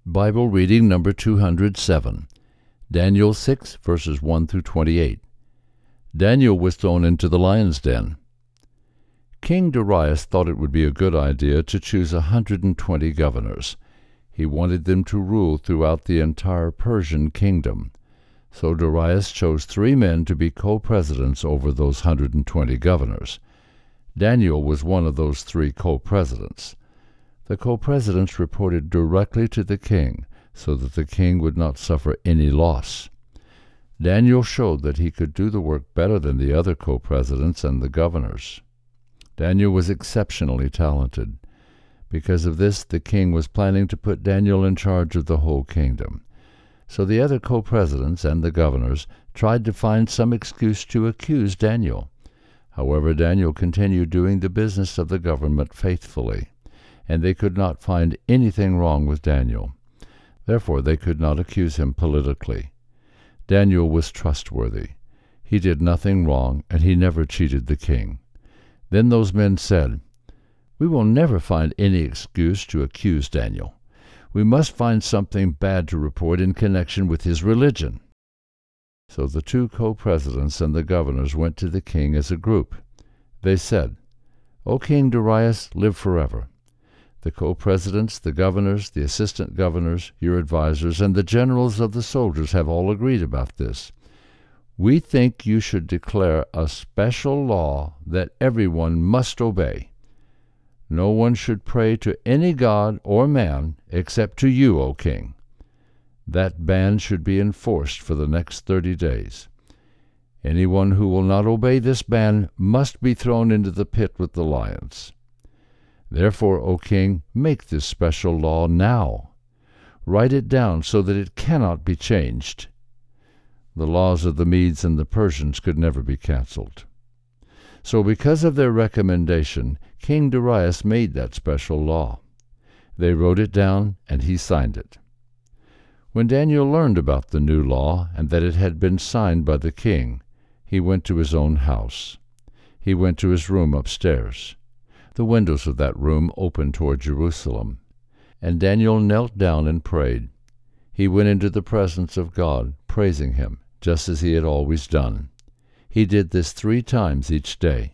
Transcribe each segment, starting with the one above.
Bible reading number 207, Daniel 6, verses 1 through 28. Daniel was thrown into the lion's den. King Darius thought it would be a good idea to choose 120 governors. He wanted them to rule throughout the entire Persian kingdom. So Darius chose 3 men to be co-presidents over those 120 governors. Daniel was one of those 3 co-presidents. The co-presidents reported directly to the king, so that the king would not suffer any loss. Daniel showed that he could do the work better than the other co-presidents and the governors. Daniel was exceptionally talented. Because of this, the king was planning to put Daniel in charge of the whole kingdom. So the other co-presidents and the governors tried to find some excuse to accuse Daniel. However, Daniel continued doing the business of the government faithfully, and they could not find anything wrong with Daniel. Therefore, they could not accuse him politically. Daniel was trustworthy. He did nothing wrong, and he never cheated the king. Then those men said, "We will never find any excuse to accuse Daniel. We must find something bad to report in connection with his religion." So the 2 co-presidents and the governors went to the king as a group. They said, "O King Darius, live forever. The co-presidents, the governors, the assistant governors, your advisors, and the generals of the soldiers have all agreed about this. We think you should declare a special law that everyone must obey. No one should pray to any god or man except to you, O king. That ban should be enforced for the next 30 days. Anyone who will not obey this ban must be thrown into the pit with the lions. Therefore, O king, make this special law now. Write it down so that it cannot be changed." The laws of the Medes and the Persians could never be canceled. So because of their recommendation, King Darius made that special law. They wrote it down, and he signed it. When Daniel learned about the new law and that it had been signed by the king, he went to his own house. He went to his room upstairs. The windows of that room opened toward Jerusalem. And Daniel knelt down and prayed. He went into the presence of God, praising him, just as he had always done. He did this 3 times each day.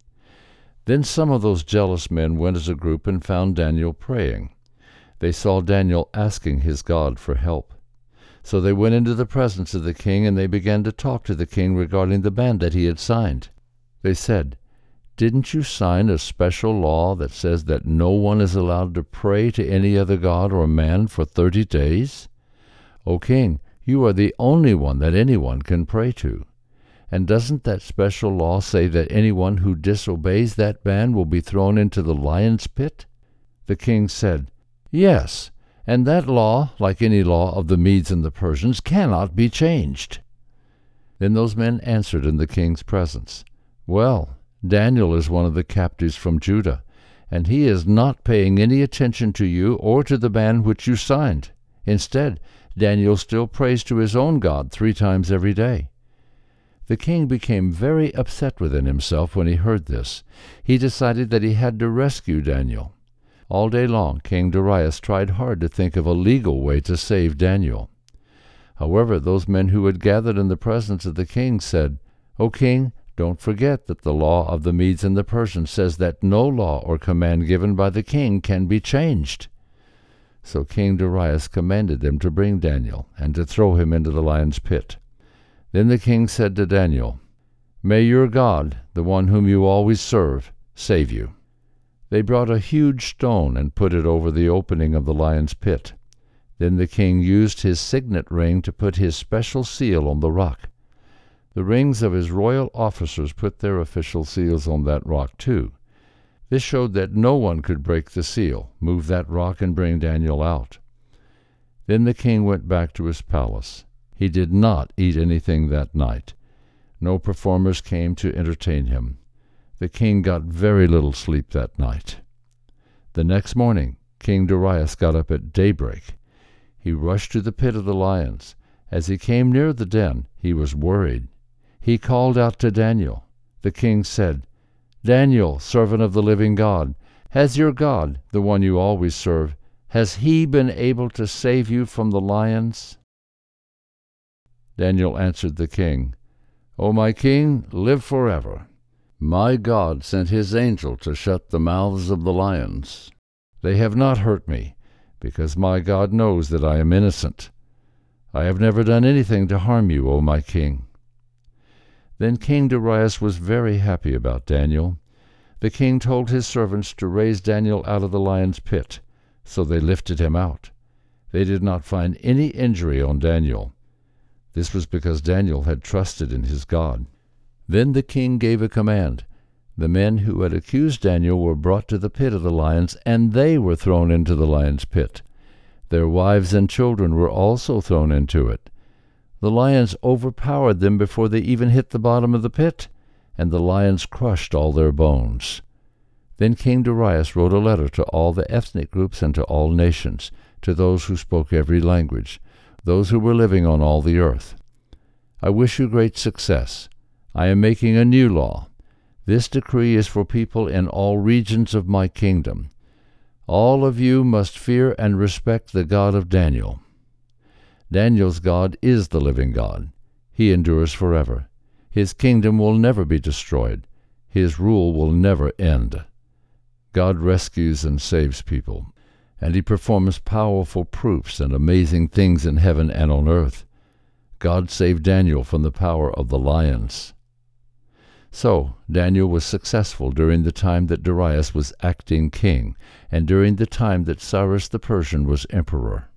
Then some of those jealous men went as a group and found Daniel praying. They saw Daniel asking his God for help. So they went into the presence of the king, and they began to talk to the king regarding the ban that he had signed. They said, "Didn't you sign a special law that says that no one is allowed to pray to any other god or man for 30 days? O king, you are the only one that anyone can pray to. And doesn't that special law say that anyone who disobeys that ban will be thrown into the lion's pit?" The king said, "Yes, and that law, like any law of the Medes and the Persians, cannot be changed." Then those men answered in the king's presence, "Well, Daniel is one of the captives from Judah, and he is not paying any attention to you or to the ban which you signed. Instead, Daniel still prays to his own God 3 times every day." The king became very upset within himself when he heard this. He decided that he had to rescue Daniel. All day long, King Darius tried hard to think of a legal way to save Daniel. However, those men who had gathered in the presence of the king said, "O king, don't forget that the law of the Medes and the Persians says that no law or command given by the king can be changed." So King Darius commanded them to bring Daniel and to throw him into the lion's pit. Then the king said to Daniel, "May your God, the one whom you always serve, save you." They brought a huge stone and put it over the opening of the lion's pit. Then the king used his signet ring to put his special seal on the rock. The rings of his royal officers put their official seals on that rock too. This showed that no one could break the seal, move that rock, and bring Daniel out. Then the king went back to his palace. He did not eat anything that night. No performers came to entertain him. The king got very little sleep that night. The next morning, King Darius got up at daybreak. He rushed to the pit of the lions. As he came near the den, he was worried. He called out to Daniel. The king said, "Daniel, servant of the living God, has your God, the one you always serve, Has he been able to save you from the lions?" Daniel answered the king, "O my king, live forever. My God sent his angel to shut the mouths of the lions. They have not hurt me, because my God knows that I am innocent. I have never done anything to harm you, O my king." Then King Darius was very happy about Daniel. The king told his servants to raise Daniel out of the lion's pit, so they lifted him out. They did not find any injury on Daniel. This was because Daniel had trusted in his God. Then the king gave a command. The men who had accused Daniel were brought to the pit of the lions, and they were thrown into the lion's pit. Their wives and children were also thrown into it. The lions overpowered them before they even hit the bottom of the pit, and the lions crushed all their bones. Then King Darius wrote a letter to all the ethnic groups and to all nations, to those who spoke every language, those who were living on all the earth. "I wish you great success. I am making a new law. This decree is for people in all regions of my kingdom. All of you must fear and respect the God of Daniel. Daniel's God is the living God. He endures forever. His kingdom will never be destroyed. His rule will never end. God rescues and saves people, and he performs powerful proofs and amazing things in heaven and on earth. God saved Daniel from the power of the lions." So Daniel was successful during the time that Darius was acting king, and during the time that Cyrus the Persian was emperor.